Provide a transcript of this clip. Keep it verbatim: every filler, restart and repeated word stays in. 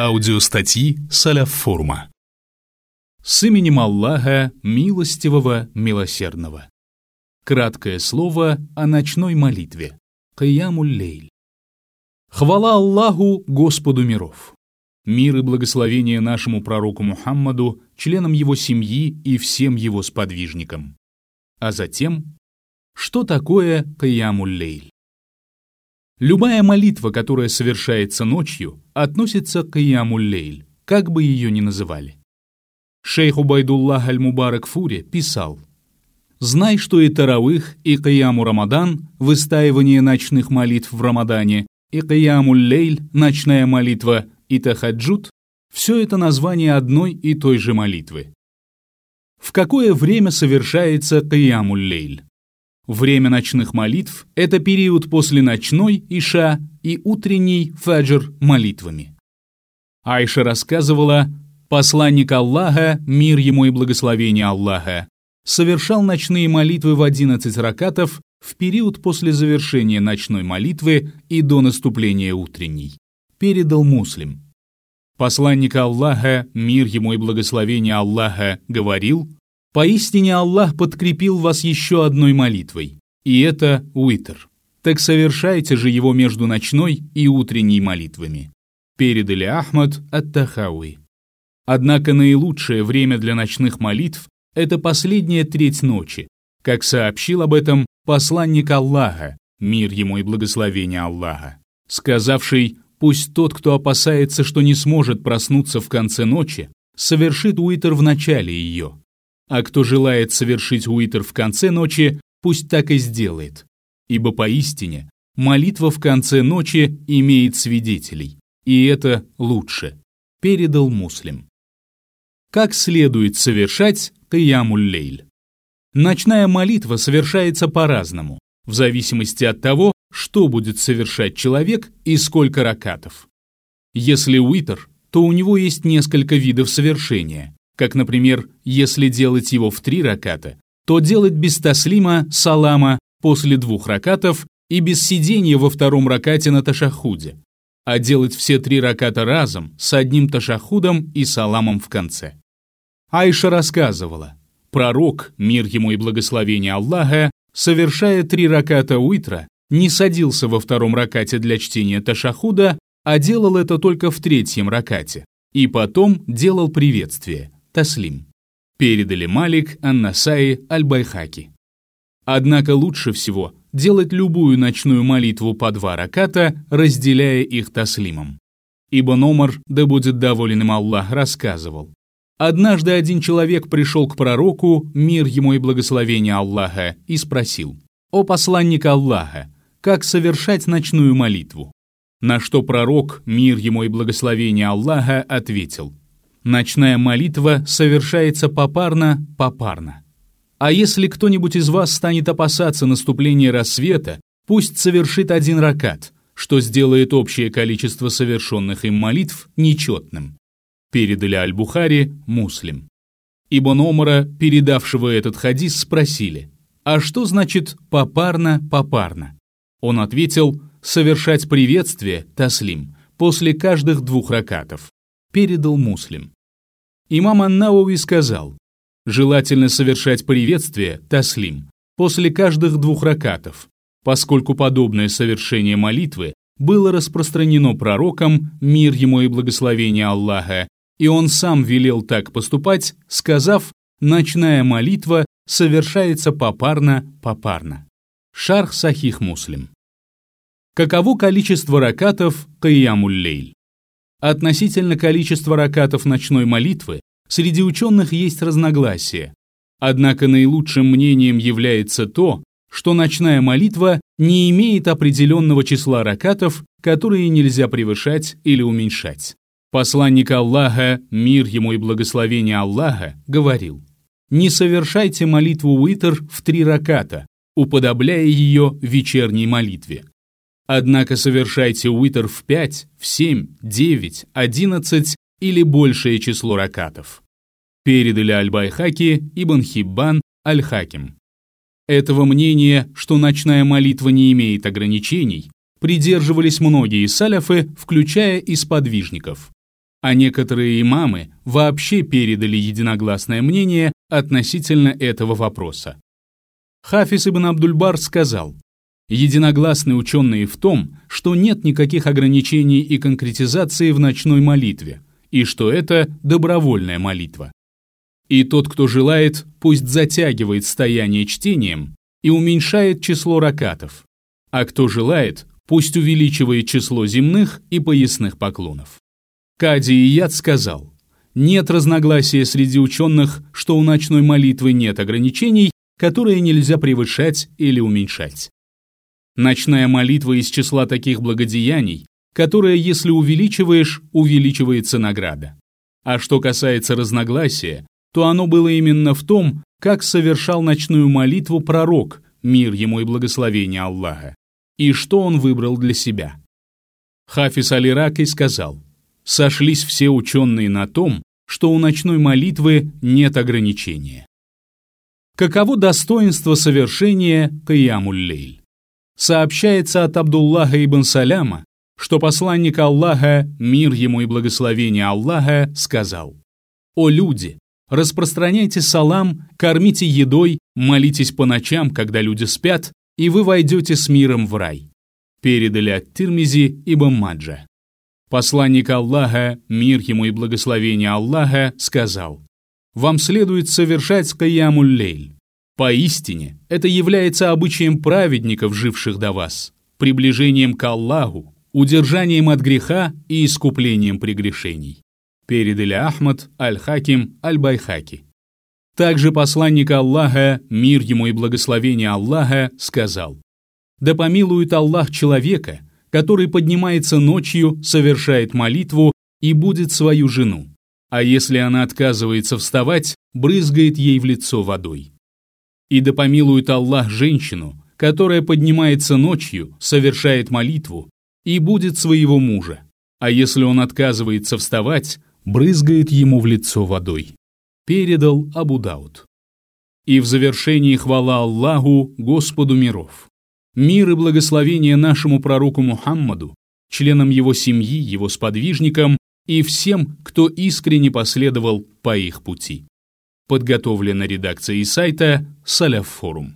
Аудиостатьи Салаф Форума. С именем Аллаха, милостивого, милосердного. Краткое слово о ночной молитве. Киямуль-лейль. Хвала Аллаху, Господу миров. Мир и благословение нашему пророку Мухаммаду, членам его семьи и всем его сподвижникам. А затем, что такое Киямуль-лейль? Любая молитва, которая совершается ночью, относится к Киямуль-лейль, как бы ее ни называли. Шейх Убайдуллах аль-Мубарак Фури писал: «Знай, что и таравых, и Кияму Рамадан, выстаивание ночных молитв в Рамадане, и Киямуль-лейль, ночная молитва, и Тахаджуд – все это название одной и той же молитвы. В какое время совершается Киямуль-лейль? Время ночных молитв – это период после ночной Иша и утренней Фаджр молитвами. Айша рассказывала, посланник Аллаха, мир ему и благословение Аллаха, совершал ночные молитвы в одиннадцать ракатов в период после завершения ночной молитвы и до наступления утренней. Передал Муслим. Посланник Аллаха, мир ему и благословение Аллаха, говорил: «Поистине Аллах подкрепил вас еще одной молитвой, и это уитр. Так совершайте же его между ночной и утренней молитвами». Передали Ахмад ат-Тахауи. Однако наилучшее время для ночных молитв – это последняя треть ночи, как сообщил об этом посланник Аллаха, мир ему и благословение Аллаха, сказавший: «Пусть тот, кто опасается, что не сможет проснуться в конце ночи, совершит уитр в начале ее. А кто желает совершить уитр в конце ночи, пусть так и сделает. Ибо поистине молитва в конце ночи имеет свидетелей, и это лучше», передал Муслим. Как следует совершать Киямуль-лейль? Ночная молитва совершается по-разному, в зависимости от того, что будет совершать человек и сколько ракатов. Если уитр, то у него есть несколько видов совершения, как, например, если делать его в три раката, то делать без таслима, салама, после двух ракатов и без сидения во втором ракате на ташахуде, а делать все три раката разом с одним ташахудом и саламом в конце. Айша рассказывала, пророк, мир ему и благословение Аллаха, совершая три раката уитра, не садился во втором ракате для чтения ташахуда, а делал это только в третьем ракате, и потом делал приветствие, таслим. Передали Малик, Ан-Насаи, Аль-Байхаки. Однако лучше всего делать любую ночную молитву по два раката, разделяя их таслимом. Ибн Омар, да будет доволен им Аллах, рассказывал: однажды один человек пришел к пророку, мир ему и благословение Аллаха, и спросил: «О посланник Аллаха, как совершать ночную молитву?» На что пророк, мир ему и благословение Аллаха, ответил: «Ночная молитва совершается попарно-попарно. А если кто-нибудь из вас станет опасаться наступления рассвета, пусть совершит один ракат, что сделает общее количество совершенных им молитв нечетным». Передали Аль-Бухари, Муслим. Ибн Омара, передавшего этот хадис, спросили: «А что значит попарно-попарно?» Он ответил: «Совершать приветствие, таслим, после каждых двух ракатов». Передал Муслим. Имам Ан-Науви сказал: желательно совершать приветствие, таслим, после каждых двух ракатов, поскольку подобное совершение молитвы было распространено пророком, мир ему и благословение Аллаха, и он сам велел так поступать, сказав: «Ночная молитва совершается попарно-попарно». Шарх Сахих Муслим. Каково количество ракатов Киямуль-лейль? Относительно количества ракатов ночной молитвы среди ученых есть разногласия. Однако наилучшим мнением является то, что ночная молитва не имеет определенного числа ракатов, которые нельзя превышать или уменьшать. Посланник Аллаха, мир ему и благословение Аллаха, говорил: «Не совершайте молитву уитр в три раката, уподобляя ее вечерней молитве. Однако совершайте уитр в пять, в семь, девять, одиннадцать или большее число ракатов». Передали Аль-Байхаки, Ибн Хиббан, Аль-Хаким. Этого мнения, что ночная молитва не имеет ограничений, придерживались многие саляфы, включая и сподвижников. а некоторые имамы вообще передали единогласное мнение относительно этого вопроса. Хафиз ибн Абдуль-Бар сказал: единогласны ученые в том, что нет никаких ограничений и конкретизации в ночной молитве, и что это добровольная молитва. И тот, кто желает, пусть затягивает стояние чтением и уменьшает число ракатов, а кто желает, пусть увеличивает число земных и поясных поклонов. Кади Ияд сказал: нет разногласия среди ученых, что у ночной молитвы нет ограничений, которые нельзя превышать или уменьшать. Ночная молитва из числа таких благодеяний, которые, если увеличиваешь, увеличивается награда. А что касается разногласия, то оно было именно в том, как совершал ночную молитву пророк, мир ему и благословение Аллаха, и что он выбрал для себя. Хафиз аль-Ираки сказал: сошлись все ученые на том, что у ночной молитвы нет ограничения. Каково достоинство совершения Киямуль-Лейль? Сообщается от Абдуллаха ибн Саляма, что посланник Аллаха, мир ему и благословение Аллаха, сказал: «О люди, распространяйте салам, кормите едой, молитесь по ночам, когда люди спят, и вы войдете с миром в рай». Передали от Тирмизи ибн Маджа. Посланник Аллаха, мир ему и благословение Аллаха, сказал: «Вам следует совершать Киямуль-Лейль. Поистине, это является обычаем праведников, живших до вас, приближением к Аллаху, удержанием от греха и искуплением прегрешений». Передали Ахмад, Аль-Хаким, Аль-Байхаки. Также посланник Аллаха, мир ему и благословение Аллаха, сказал: «Да помилует Аллах человека, который поднимается ночью, совершает молитву и будет свою жену, а если она отказывается вставать, брызгает ей в лицо водой. И да помилует Аллах женщину, которая поднимается ночью, совершает молитву и будет своего мужа, а если он отказывается вставать, брызгает ему в лицо водой». Передал Абу Дауд. И в завершении хвала Аллаху, Господу миров. Мир и благословение нашему пророку Мухаммаду, членам его семьи, его сподвижникам и всем, кто искренне последовал по их пути. Подготовлено редакцией сайта Салаф Форум.